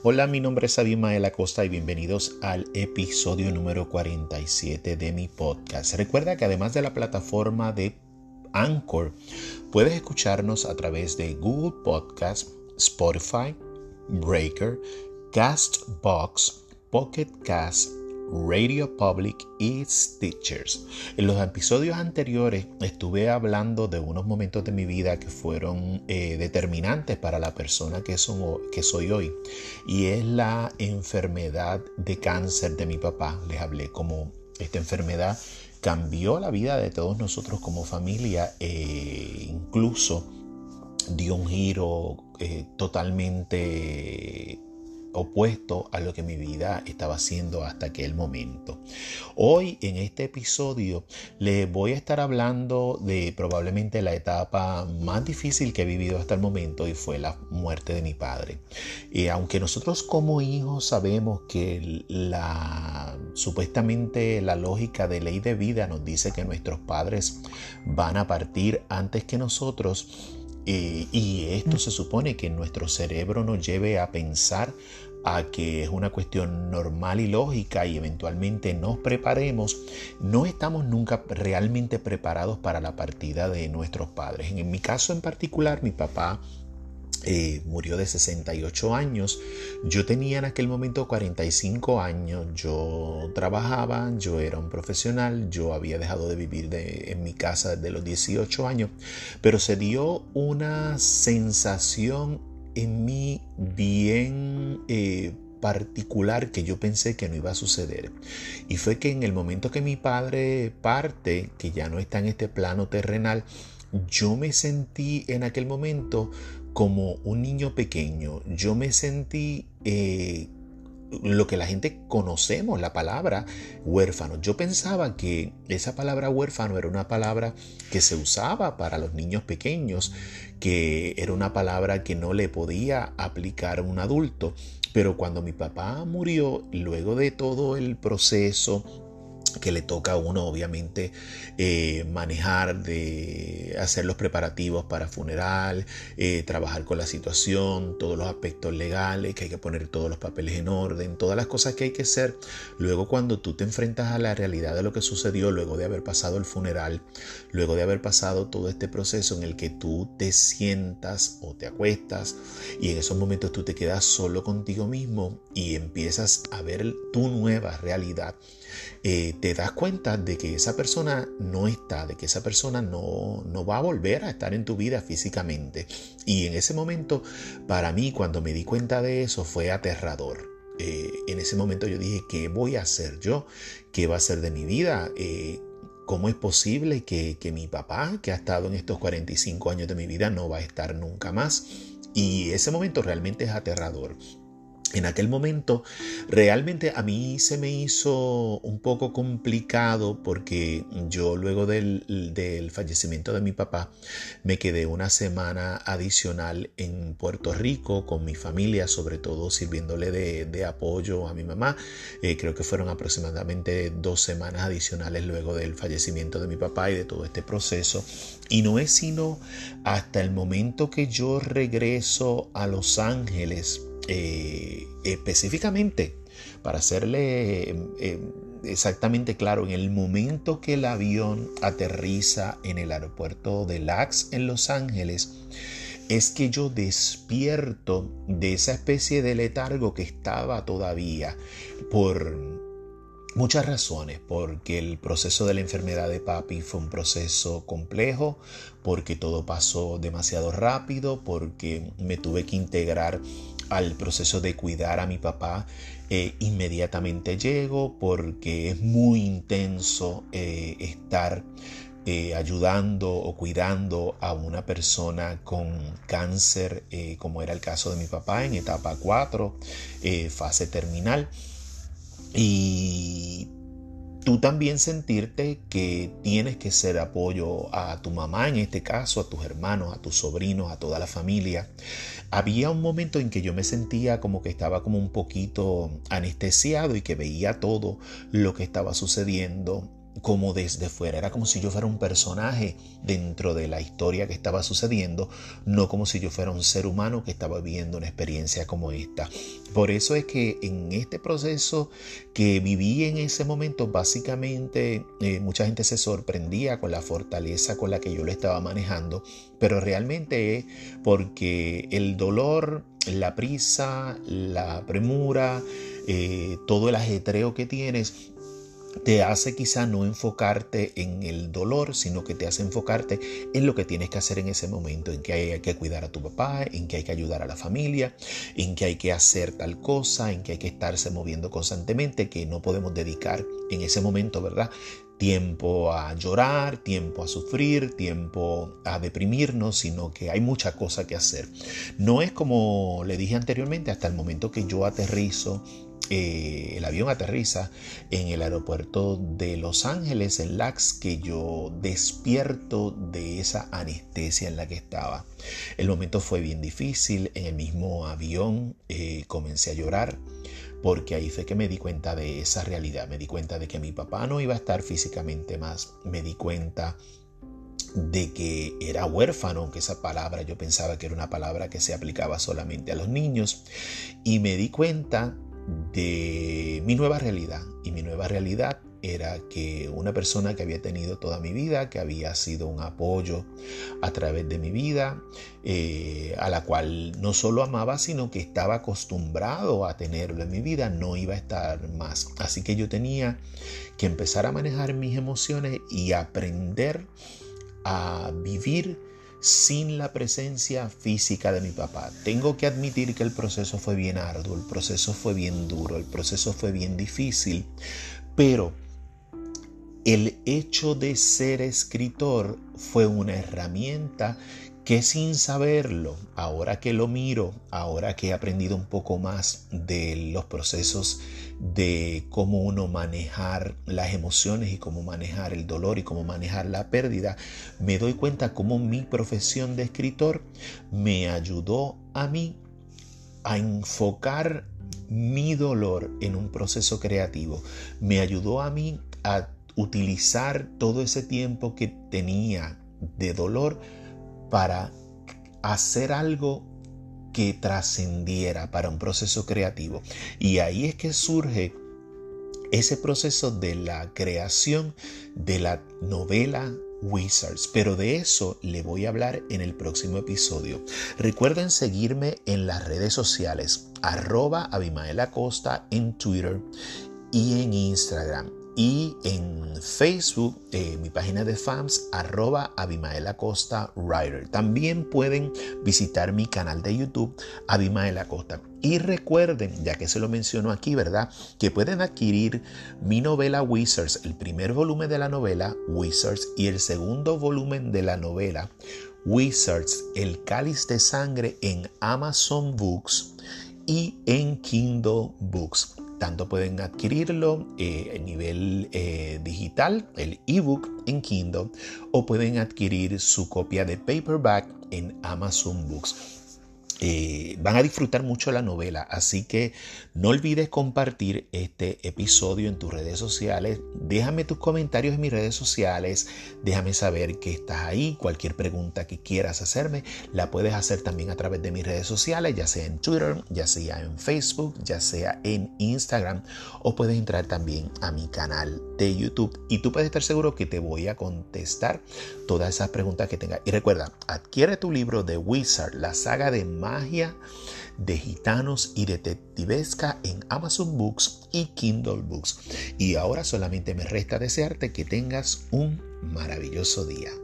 Hola, mi nombre es Abimael Acosta y bienvenidos al episodio número 47 de mi podcast. Recuerda que además de la plataforma de Anchor, puedes escucharnos a través de Google Podcast, Spotify, Breaker, Castbox, Pocket Cast, Radio Public y Stitchers. En los episodios anteriores estuve hablando de unos momentos de mi vida que fueron determinantes para la persona que soy hoy, y es la enfermedad de cáncer de mi papá. Les hablé cómo esta enfermedad cambió la vida de todos nosotros como familia, incluso dio un giro totalmente opuesto a lo que mi vida estaba haciendo hasta aquel momento. Hoy en este episodio les voy a estar hablando de probablemente la etapa más difícil que he vivido hasta el momento, y fue la muerte de mi padre. Aunque nosotros como hijos sabemos que supuestamente la lógica de ley de vida nos dice que nuestros padres van a partir antes que nosotros, y esto se supone que nuestro cerebro nos lleve a pensar a que es una cuestión normal y lógica, y eventualmente nos preparemos. No estamos nunca realmente preparados para la partida de nuestros padres. En mi caso en particular, mi papá murió de 68 años. Yo tenía en aquel momento 45 años. Yo trabajaba, yo era un profesional, yo había dejado de vivir en mi casa desde los 18 años, pero se dio una sensación en mí bien particular que yo pensé que no iba a suceder. Y fue que en el momento que mi padre parte, que ya no está en este plano terrenal, yo me sentí en aquel momento como un niño pequeño. Yo me sentí lo que la gente conocemos, la palabra huérfano. Yo pensaba que esa palabra huérfano era una palabra que se usaba para los niños pequeños, que era una palabra que no le podía aplicar a un adulto. Pero cuando mi papá murió, luego de todo el proceso que le toca a uno obviamente manejar, de hacer los preparativos para funeral, trabajar con la situación, todos los aspectos legales, que hay que poner todos los papeles en orden, todas las cosas que hay que hacer. Luego, cuando tú te enfrentas a la realidad de lo que sucedió, luego de haber pasado el funeral, luego de haber pasado todo este proceso en el que tú te sientas o te acuestas, y en esos momentos tú te quedas solo contigo mismo y empiezas a ver tu nueva realidad, te das cuenta de que esa persona no está, de que esa persona no va a volver a estar en tu vida físicamente. Y en ese momento, para mí, cuando me di cuenta de eso, fue aterrador. En ese momento yo dije, ¿qué voy a hacer yo? ¿Qué va a ser de mi vida? ¿Cómo es posible que mi papá, que ha estado en estos 45 años de mi vida, no va a estar nunca más? Y ese momento realmente es aterrador. En aquel momento realmente a mí se me hizo un poco complicado, porque yo luego del fallecimiento de mi papá me quedé una semana adicional en Puerto Rico con mi familia, sobre todo sirviéndole de apoyo a mi mamá. Creo que fueron aproximadamente 2 semanas adicionales luego del fallecimiento de mi papá y de todo este proceso. Y no es sino hasta el momento que yo regreso a Los Ángeles, específicamente, para hacerle exactamente claro, en el momento que el avión aterriza en el aeropuerto de LAX en Los Ángeles, es que yo despierto de esa especie de letargo que estaba todavía, por muchas razones. Porque el proceso de la enfermedad de papi fue un proceso complejo, porque todo pasó demasiado rápido, porque me tuve que integrar al proceso de cuidar a mi papá. Inmediatamente llego, porque es muy intenso estar ayudando o cuidando a una persona con cáncer, como era el caso de mi papá, en etapa 4, fase terminal. Y tú también sentirte que tienes que ser apoyo a tu mamá, en este caso, a tus hermanos, a tus sobrinos, a toda la familia. Había un momento en que yo me sentía como que estaba como un poquito anestesiado y que veía todo lo que estaba sucediendo. como desde fuera, era como si yo fuera un personaje dentro de la historia que estaba sucediendo, no como si yo fuera un ser humano que estaba viviendo una experiencia como esta. Por eso es que en este proceso que viví en ese momento, básicamente mucha gente se sorprendía con la fortaleza con la que yo lo estaba manejando, pero realmente es porque el dolor, la prisa, la premura, todo el ajetreo que tienes te hace quizá no enfocarte en el dolor, sino que te hace enfocarte en lo que tienes que hacer en ese momento, en que hay que cuidar a tu papá, en que hay que ayudar a la familia, en que hay que hacer tal cosa, en que hay que estarse moviendo constantemente, que no podemos dedicar en ese momento, ¿verdad?, tiempo a llorar, tiempo a sufrir, tiempo a deprimirnos, sino que hay mucha cosa que hacer. No es como le dije anteriormente, hasta el momento que yo aterrizo, el avión aterriza en el aeropuerto de Los Ángeles, en LAX, que yo despierto de esa anestesia en la que estaba. El momento fue bien difícil. En el mismo avión comencé a llorar, porque ahí fue que me di cuenta de esa realidad. Me di cuenta de que mi papá no iba a estar físicamente más. Me di cuenta de que era huérfano, aunque esa palabra yo pensaba que era una palabra que se aplicaba solamente a los niños. Y me di cuenta de mi nueva realidad, y mi nueva realidad era que una persona que había tenido toda mi vida, que había sido un apoyo a través de mi vida, a la cual no solo amaba, sino que estaba acostumbrado a tenerlo en mi vida, no iba a estar más. Así que yo tenía que empezar a manejar mis emociones y aprender a vivir sin la presencia física de mi papá. Tengo que admitir que el proceso fue bien arduo, el proceso fue bien duro, el proceso fue bien difícil, pero el hecho de ser escritor fue una herramienta que, sin saberlo, ahora que lo miro, ahora que he aprendido un poco más de los procesos de cómo uno manejar las emociones y cómo manejar el dolor y cómo manejar la pérdida, me doy cuenta cómo mi profesión de escritor me ayudó a mí a enfocar mi dolor en un proceso creativo. Me ayudó a mí a utilizar todo ese tiempo que tenía de dolor para hacer algo que trascendiera, para un proceso creativo. Y ahí es que surge ese proceso de la creación de la novela Wizards, pero de eso le voy a hablar en el próximo episodio. Recuerden seguirme en las redes sociales, @AbimaelAcosta en Twitter y en Instagram, y en Facebook, mi página de fans, @AbimaelAcostaWriter. También pueden visitar mi canal de YouTube, Abimael Acosta. Y recuerden, ya que se lo menciono aquí, ¿verdad?, que pueden adquirir mi novela Wizards, el primer volumen de la novela Wizards y el segundo volumen de la novela Wizards, El Cáliz de Sangre, en Amazon Books y en Kindle Books. Tanto pueden adquirirlo a nivel digital, el ebook en Kindle, o pueden adquirir su copia de paperback en Amazon Books. Van a disfrutar mucho la novela, así que no olvides compartir este episodio en tus redes sociales. Déjame tus comentarios en mis redes sociales, déjame saber que estás ahí. Cualquier pregunta que quieras hacerme la puedes hacer también a través de mis redes sociales, ya sea en Twitter, ya sea en Facebook, ya sea en Instagram, o puedes entrar también a mi canal de YouTube y tú puedes estar seguro que te voy a contestar todas esas preguntas que tengas. Y recuerda, adquiere tu libro de Wizard, la saga de magia, de gitanos y detectivesca, en Amazon Books y Kindle Books. Y ahora solamente me resta desearte que tengas un maravilloso día.